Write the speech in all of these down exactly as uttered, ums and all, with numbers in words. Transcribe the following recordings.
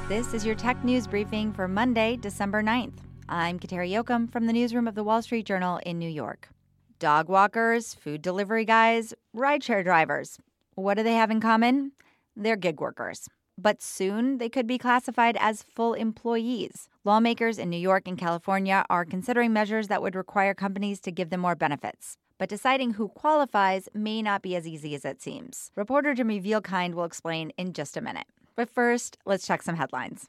This is your tech news briefing for Monday, December ninth. I'm Kateri Yoakum from the newsroom of the Wall Street Journal in New York. Dog walkers, food delivery guys, rideshare drivers. What do they have in common? They're gig workers. But soon they could be classified as full employees. Lawmakers in New York and California are considering measures that would require companies to give them more benefits. But deciding who qualifies may not be as easy as it seems. Reporter Jimmy Vielkind will explain in just a minute. But first, let's check some headlines.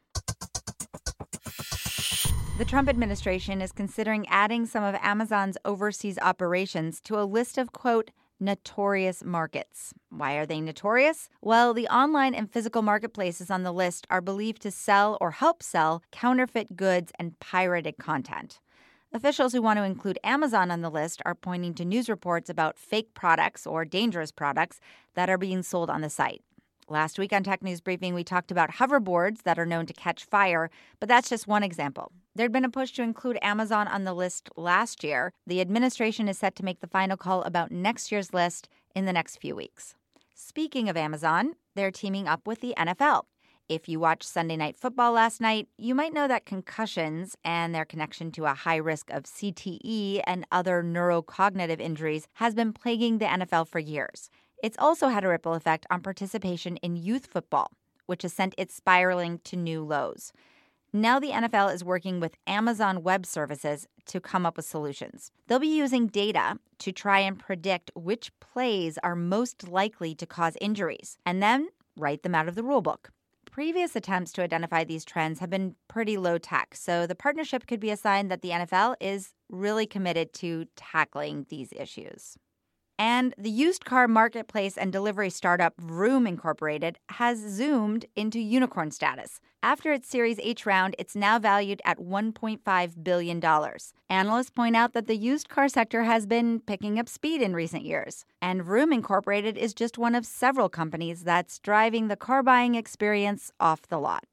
The Trump administration is considering adding some of Amazon's overseas operations to a list of, quote, notorious markets. Why are they notorious? Well, the online and physical marketplaces on the list are believed to sell or help sell counterfeit goods and pirated content. Officials who want to include Amazon on the list are pointing to news reports about fake products or dangerous products that are being sold on the site. Last week on Tech News Briefing, we talked about hoverboards that are known to catch fire, but that's just one example. There'd been a push to include Amazon on the list last year. The administration is set to make the final call about next year's list in the next few weeks. Speaking of Amazon, they're teaming up with the N F L. If you watched Sunday Night Football last night, you might know that concussions and their connection to a high risk of C T E and other neurocognitive injuries has been plaguing the N F L for years. It's also had a ripple effect on participation in youth football, which has sent it spiraling to new lows. Now the N F L is working with Amazon Web Services to come up with solutions. They'll be using data to try and predict which plays are most likely to cause injuries, and then write them out of the rulebook. Previous attempts to identify these trends have been pretty low tech, so the partnership could be a sign that the N F L is really committed to tackling these issues. And the used car marketplace and delivery startup Vroom Incorporated has zoomed into unicorn status. After its Series H round, it's now valued at one point five billion dollars. Analysts point out that the used car sector has been picking up speed in recent years. And Vroom Incorporated is just one of several companies that's driving the car buying experience off the lot.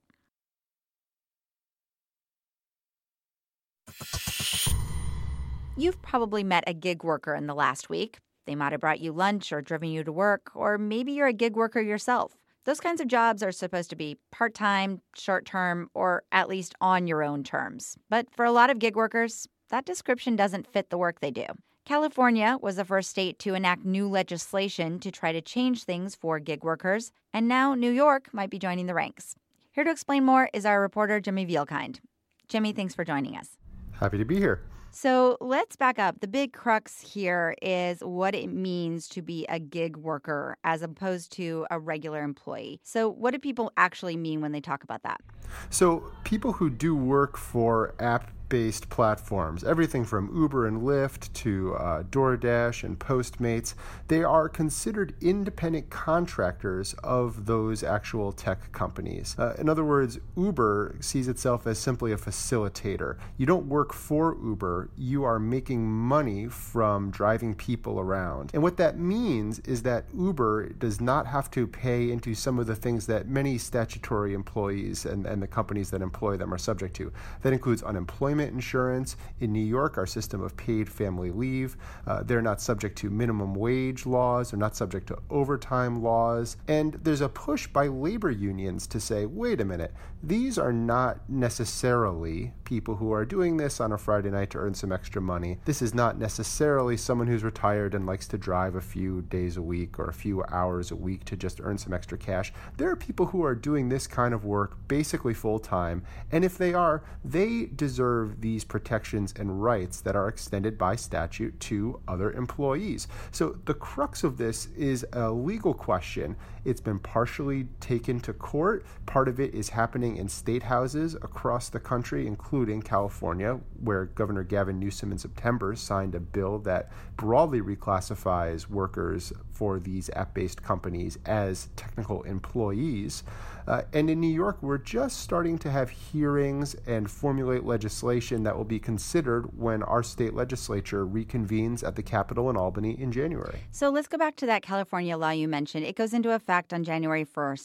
You've probably met a gig worker in the last week. They might have brought you lunch or driven you to work, or maybe you're a gig worker yourself. Those kinds of jobs are supposed to be part-time, short-term, or at least on your own terms. But for a lot of gig workers, that description doesn't fit the work they do. California was the first state to enact new legislation to try to change things for gig workers, and now New York might be joining the ranks. Here to explain more is our reporter, Jimmy Vielkind. Jimmy, thanks for joining us. Happy to be here. So let's back up. The big crux here is what it means to be a gig worker as opposed to a regular employee. So what do people actually mean when they talk about that? So people who do work for app-based platforms, everything from Uber and Lyft to uh, DoorDash and Postmates, they are considered independent contractors of those actual tech companies. Uh, in other words, Uber sees itself as simply a facilitator. You don't work for Uber, you are making money from driving people around. And what that means is that Uber does not have to pay into some of the things that many statutory employees and, and the companies that employ them are subject to. That includes unemployment insurance. In New York, our system of paid family leave. Uh, they're not subject to minimum wage laws. They're not subject to overtime laws. And there's a push by labor unions to say, wait a minute, these are not necessarily people who are doing this on a Friday night to earn some extra money. This is not necessarily someone who's retired and likes to drive a few days a week or a few hours a week to just earn some extra cash. There are people who are doing this kind of work basically full-time, and if they are, they deserve these protections and rights that are extended by statute to other employees. So the crux of this is a legal question. It's been partially taken to court. Part of it is happening in state houses across the country, including California, where Governor Gavin Newsom in September signed a bill that broadly reclassifies workers for these app-based companies as technical employees. Uh, and in New York, we're just starting to have hearings and formulate legislation that will be considered when our state legislature reconvenes at the Capitol in Albany in January. So let's go back to that California law you mentioned. It goes into effect on January first.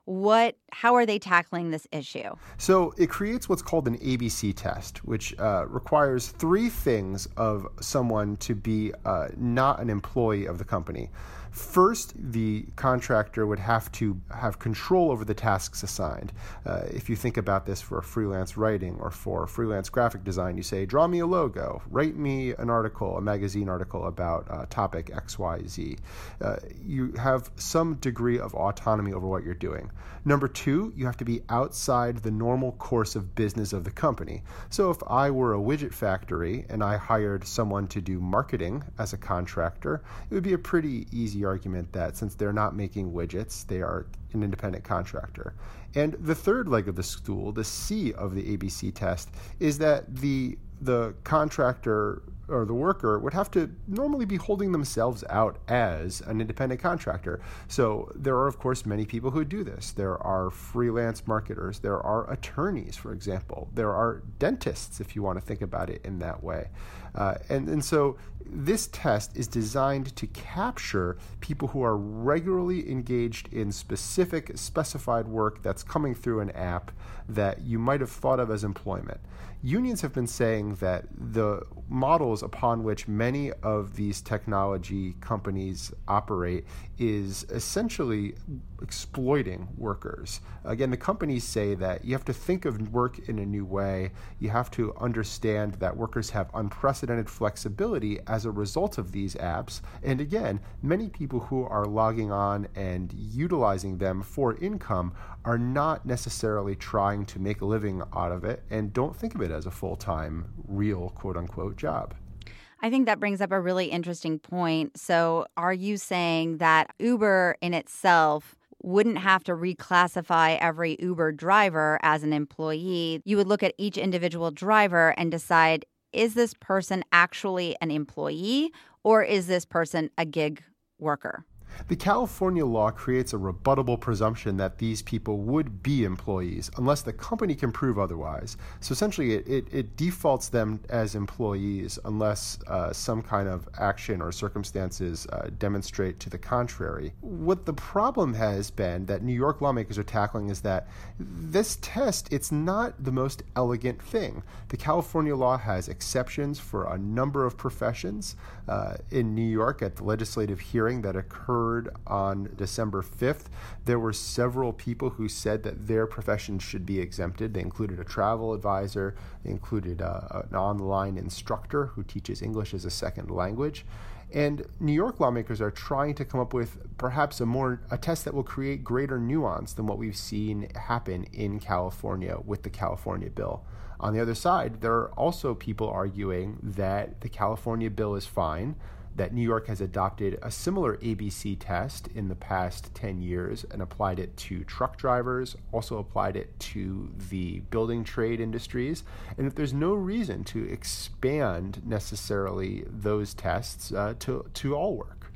What, how are they tackling this issue? So it creates what's called an A B C test, which uh, requires three things of someone to be uh, not an employee of the company. First, the contractor would have to have control over the tasks assigned. Uh, if you think about this for freelance writing or for freelance graphic design, you say, draw me a logo, write me an article, a magazine article about uh, topic X Y Z. Uh, you have some degree of autonomy over what you're doing. Number two, you have to be outside the normal course of business of the company. So if I were a widget factory and I hired someone to do marketing as a contractor, it would be a pretty easy argument that since they're not making widgets, they are an independent contractor. And the third leg of the stool, the C of the A B C test, is that the the contractor or the worker would have to normally be holding themselves out as an independent contractor. So there are, of course, many people who do this. There are freelance marketers. There are attorneys, for example. There are dentists, if you want to think about it in that way. Uh, and, and so this test is designed to capture people who are regularly engaged in specific, specified work that's coming through an app that you might have thought of as employment. Unions have been saying that the models upon which many of these technology companies operate is essentially exploiting workers. Again, the companies say that you have to think of work in a new way. You have to understand that workers have unprecedented flexibility as a result of these apps. And again, many people who are logging on and utilizing them for income are not necessarily trying to make a living out of it and don't think of it as a full-time, real, quote-unquote job. I think that brings up a really interesting point. So are you saying that Uber in itself wouldn't have to reclassify every Uber driver as an employee? You would look at each individual driver and decide, is this person actually an employee or is this person a gig worker? The California law creates a rebuttable presumption that these people would be employees unless the company can prove otherwise. So essentially, it, it, it defaults them as employees unless uh, some kind of action or circumstances uh, demonstrate to the contrary. What the problem has been that New York lawmakers are tackling is that this test, it's not the most elegant thing. The California law has exceptions for a number of professions. Uh, in New York, at the legislative hearing that occurred on December fifth, there were several people who said that their profession should be exempted. They included a travel advisor, they included a, an online instructor who teaches English as a second language. And New York lawmakers are trying to come up with perhaps a more a test that will create greater nuance than what we've seen happen in California with the California bill. On the other side, there are also people arguing that the California bill is fine, that New York has adopted a similar A B C test in the past ten years and applied it to truck drivers, also applied it to the building trade industries, and that there's no reason to expand necessarily those tests uh, to, to all work.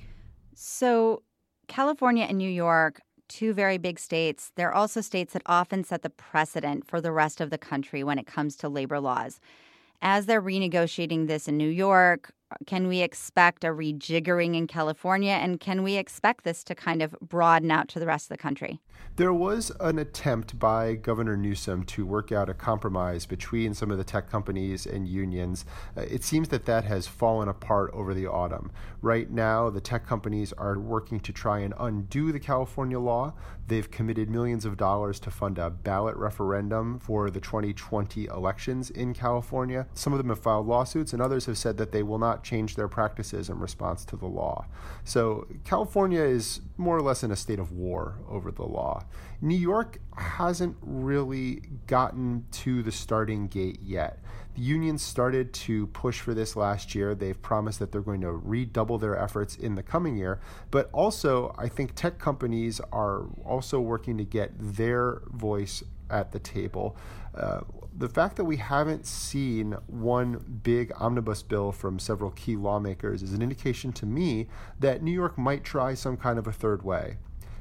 So California and New York, two very big states, they're also states that often set the precedent for the rest of the country when it comes to labor laws. As they're renegotiating this in New York, can we expect a rejiggering in California, and can we expect this to kind of broaden out to the rest of the country? There was an attempt by Governor Newsom to work out a compromise between some of the tech companies and unions. Uh, it seems that that has fallen apart over the autumn. Right now, the tech companies are working to try and undo the California law. They've committed millions of dollars to fund a ballot referendum for the twenty twenty elections in California. Some of them have filed lawsuits, and others have said that they will not change their practices in response to the law. So California is more or less in a state of war over the law. New York hasn't really gotten to the starting gate yet. The unions started to push for this last year. They've promised that they're going to redouble their efforts in the coming year. But also, I think tech companies are also working to get their voice at the table. Uh, the fact that we haven't seen one big omnibus bill from several key lawmakers is an indication to me that New York might try some kind of a third way.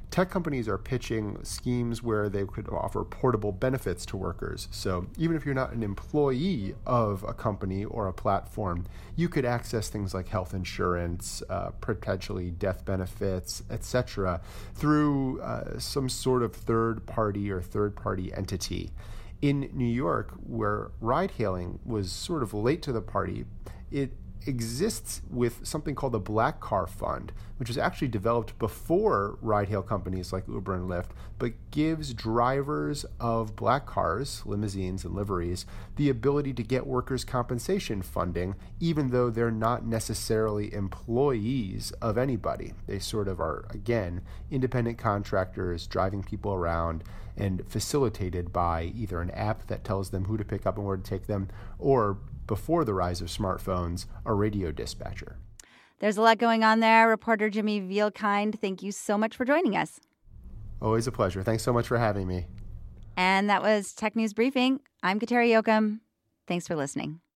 tech companies are pitching schemes where they could offer portable benefits to workers. So even if you're not an employee of a company or a platform, you could access things like health insurance, uh, potentially death benefits, et cetera, through uh, some sort of third party or third party entity. In New York, where ride-hailing was sort of late to the party, it exists with something called the Black Car Fund, which was actually developed before ride-hail companies like Uber and Lyft, but gives drivers of black cars, limousines, and liveries the ability to get workers' compensation funding, even though they're not necessarily employees of anybody. They sort of are, again, independent contractors driving people around and facilitated by either an app that tells them who to pick up and where to take them, or before the rise of smartphones, a radio dispatcher. There's a lot going on there. Reporter Jimmy Vielkind, thank you so much for joining us. Always a pleasure. Thanks so much for having me. And that was Tech News Briefing. I'm Kateri Jochum. Thanks for listening.